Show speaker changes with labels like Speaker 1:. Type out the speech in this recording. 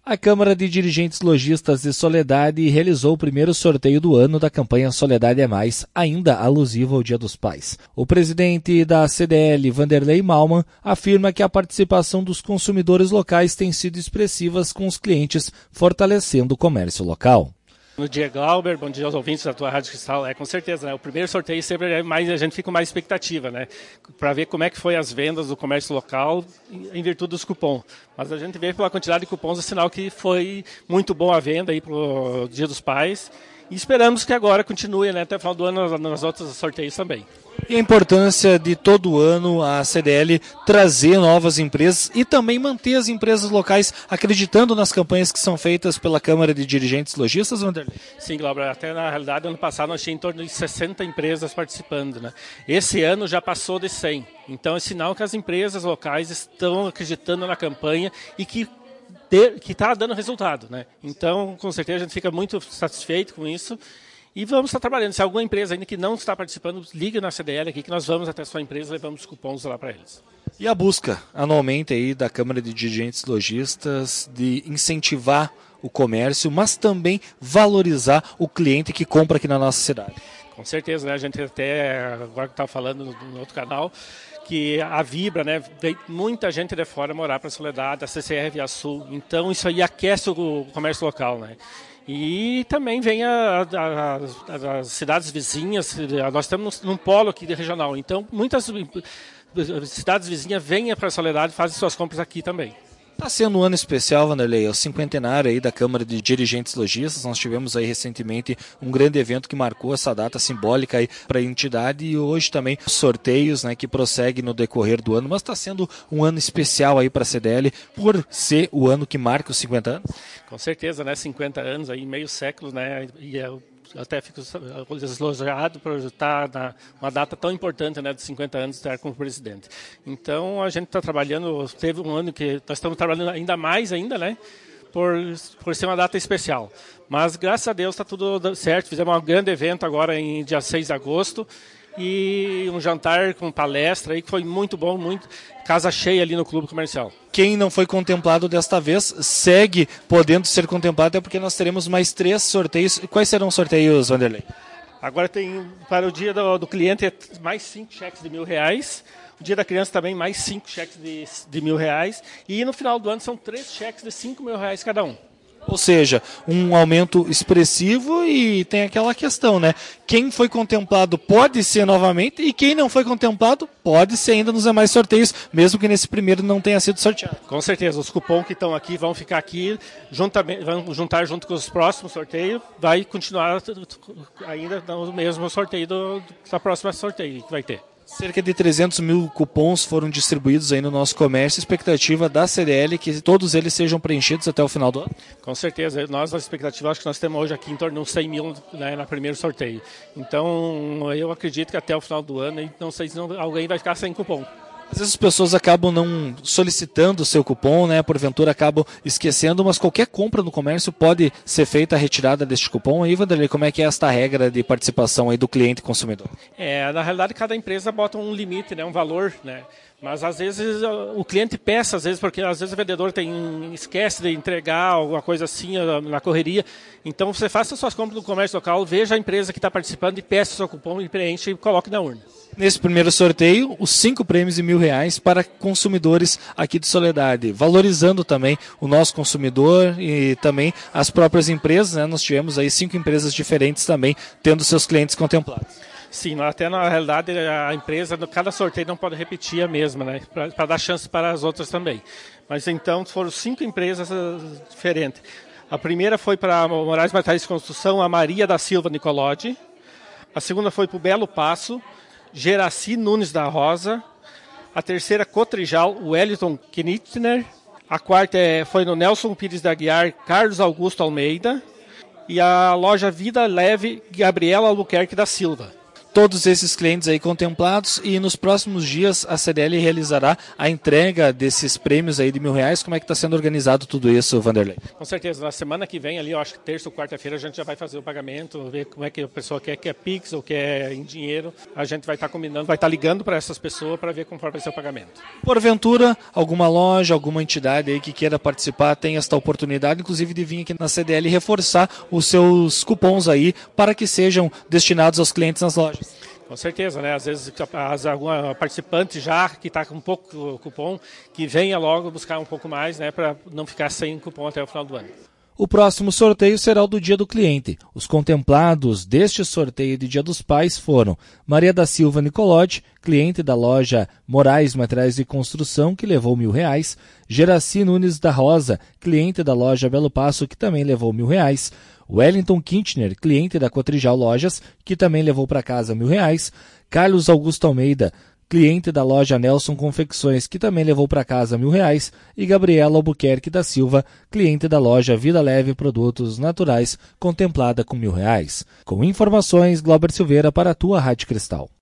Speaker 1: A Câmara de Dirigentes Lojistas de Soledade realizou o primeiro sorteio do ano da campanha Soledade é Mais, ainda alusivo ao Dia dos Pais. O presidente da CDL, Vanderlei Malman, afirma que a participação dos consumidores locais tem sido expressiva com os clientes, fortalecendo o comércio local.
Speaker 2: Bom dia, Glauber. Bom dia aos ouvintes da tua Rádio Cristal. Com certeza, né? O primeiro sorteio sempre é mais, a gente fica com mais expectativa, né? Para ver como é que foi as vendas do comércio local em virtude dos cupons. Mas a gente vê pela quantidade de cupons o sinal que foi muito bom a venda aí para o Dia dos Pais. E esperamos que agora continue, né, até o final do ano nos outros sorteios também.
Speaker 1: E a importância de todo ano a CDL trazer novas empresas e também manter as empresas locais acreditando nas campanhas que são feitas pela Câmara de Dirigentes Lojistas, Vanderlei?
Speaker 2: Sim, Glauber, até na realidade ano passado nós tínhamos em torno de 60 empresas participando, né? Esse ano já passou de 100, então é sinal que as empresas locais estão acreditando na campanha e que está dando resultado, né? Então, com certeza, a gente fica muito satisfeito com isso e vamos estar trabalhando. Se alguma empresa ainda que não está participando, liga na CDL aqui que nós vamos até a sua empresa e levamos cupons lá para eles.
Speaker 1: E a busca anualmente aí da Câmara de Dirigentes Lojistas de incentivar o comércio, mas também valorizar o cliente que compra aqui na nossa cidade.
Speaker 2: Com certeza, né? A gente até, agora que estava falando no outro canal, que a Vibra, né, veio muita gente de fora morar para a Soledade, a CCR Via Sul, então isso aí aquece o comércio local, né? E também vem as cidades vizinhas, nós estamos num polo aqui regional, então muitas cidades vizinhas vêm para a Soledade e fazem suas compras aqui também.
Speaker 1: Está sendo um ano especial, Vanderlei, é o cinquentenário aí da Câmara de Dirigentes Lojistas. Nós tivemos aí recentemente um grande evento que marcou essa data simbólica aí para a entidade e hoje também sorteios, né, que prosseguem no decorrer do ano, mas está sendo um ano especial aí para a CDL por ser o ano que marca os 50 anos.
Speaker 2: Com certeza, né, 50 anos aí, meio século, né, e até fico elogiado por estar uma data tão importante, né, de 50 anos, estar como presidente. Então, a gente está trabalhando, teve um ano que nós estamos trabalhando ainda mais, né, por ser uma data especial. Mas, graças a Deus, está tudo certo. Fizemos um grande evento agora em dia 6 de agosto e um jantar com palestra aí que foi muito bom, muito casa cheia ali no Clube Comercial.
Speaker 1: Quem não foi contemplado desta vez segue podendo ser contemplado, até porque nós teremos mais 3 sorteios. Quais serão os sorteios, Vanderlei?
Speaker 2: Agora tem, para o dia do cliente, mais 5 cheques de R$1.000. O dia da criança também, mais 5 cheques de R$1.000. E no final do ano são 3 cheques de R$5.000 cada um.
Speaker 1: Ou seja, um aumento expressivo e tem aquela questão, né? Quem foi contemplado pode ser novamente e quem não foi contemplado pode ser ainda nos demais sorteios, mesmo que nesse primeiro não tenha sido sorteado.
Speaker 2: Com certeza, os cupons que estão aqui vão ficar aqui, vão juntar junto com os próximos sorteios, vai continuar ainda no mesmo sorteio da próxima sorteio que vai ter.
Speaker 1: Cerca de 300 mil cupons foram distribuídos aí no nosso comércio. Expectativa da CDL que todos eles sejam preenchidos até o final do ano?
Speaker 2: Com certeza. A expectativa, acho que nós temos hoje aqui em torno de uns 100 mil, né, no primeiro sorteio. Então, eu acredito que até o final do ano, não sei se alguém vai ficar sem cupom.
Speaker 1: Às vezes as pessoas acabam não solicitando o seu cupom, né? Porventura acabam esquecendo, mas qualquer compra no comércio pode ser feita a retirada deste cupom. Aí, Vanderlei, como é que é esta regra de participação aí do cliente consumidor?
Speaker 2: Na realidade, cada empresa bota um limite, né, um valor, né? Mas às vezes o cliente peça, porque às vezes o vendedor esquece de entregar alguma coisa assim na correria. Então você faça suas compras no comércio local, veja a empresa que está participando e peça o seu cupom e preenche e coloque na urna.
Speaker 1: Nesse primeiro sorteio, os 5 prêmios de R$1.000 para consumidores aqui de Soledade, valorizando também o nosso consumidor e também as próprias empresas, né? Nós tivemos aí 5 empresas diferentes também tendo seus clientes contemplados.
Speaker 2: Sim, até na realidade a empresa, cada sorteio não pode repetir a mesma, né? Para dar chance para as outras também. Mas então foram 5 empresas diferentes. A primeira foi para a Moraes Materiais de Construção, a Maria da Silva Nicolodi. A segunda foi para o Belo Passo, Geraci Nunes da Rosa. A terceira, Cotrijal, Wellington Knitner. A quarta foi no Nelson Pires da Aguiar, Carlos Augusto Almeida. E a loja Vida Leve, Gabriela Albuquerque da Silva.
Speaker 1: todos esses clientes aí contemplados, e nos próximos dias a CDL realizará a entrega desses prêmios aí de R$1.000. Como é que está sendo organizado tudo isso, Vanderlei?
Speaker 2: Com certeza, na semana que vem ali, eu acho que terça ou quarta-feira a gente já vai fazer o pagamento, ver como é que a pessoa quer Pix ou quer em dinheiro. A gente vai estar combinando, vai estar ligando para essas pessoas para ver como vai ser o pagamento.
Speaker 1: Porventura, alguma loja, alguma entidade aí que queira participar tem esta oportunidade, inclusive de vir aqui na CDL reforçar os seus cupons aí para que sejam destinados aos clientes nas lojas.
Speaker 2: Com certeza, né? Às vezes alguma participante já que está com um pouco cupom, que venha logo buscar um pouco mais, né? Para não ficar sem cupom até o final do ano.
Speaker 1: O próximo sorteio será o do Dia do Cliente. Os contemplados deste sorteio de Dia dos Pais foram Maria da Silva Nicolotti, cliente da loja Moraes Materiais de Construção, que levou R$1.000. Geraci Nunes da Rosa, cliente da loja Belo Passo, que também levou R$1.000. Wellington Kintner, cliente da Cotrijal Lojas, que também levou para casa R$1.000. Carlos Augusto Almeida, cliente da loja Nelson Confecções, que também levou para casa R$1.000, e Gabriela Albuquerque da Silva, cliente da loja Vida Leve Produtos Naturais, contemplada com R$1.000. Com informações, Glauber Silveira para a tua Rádio Cristal.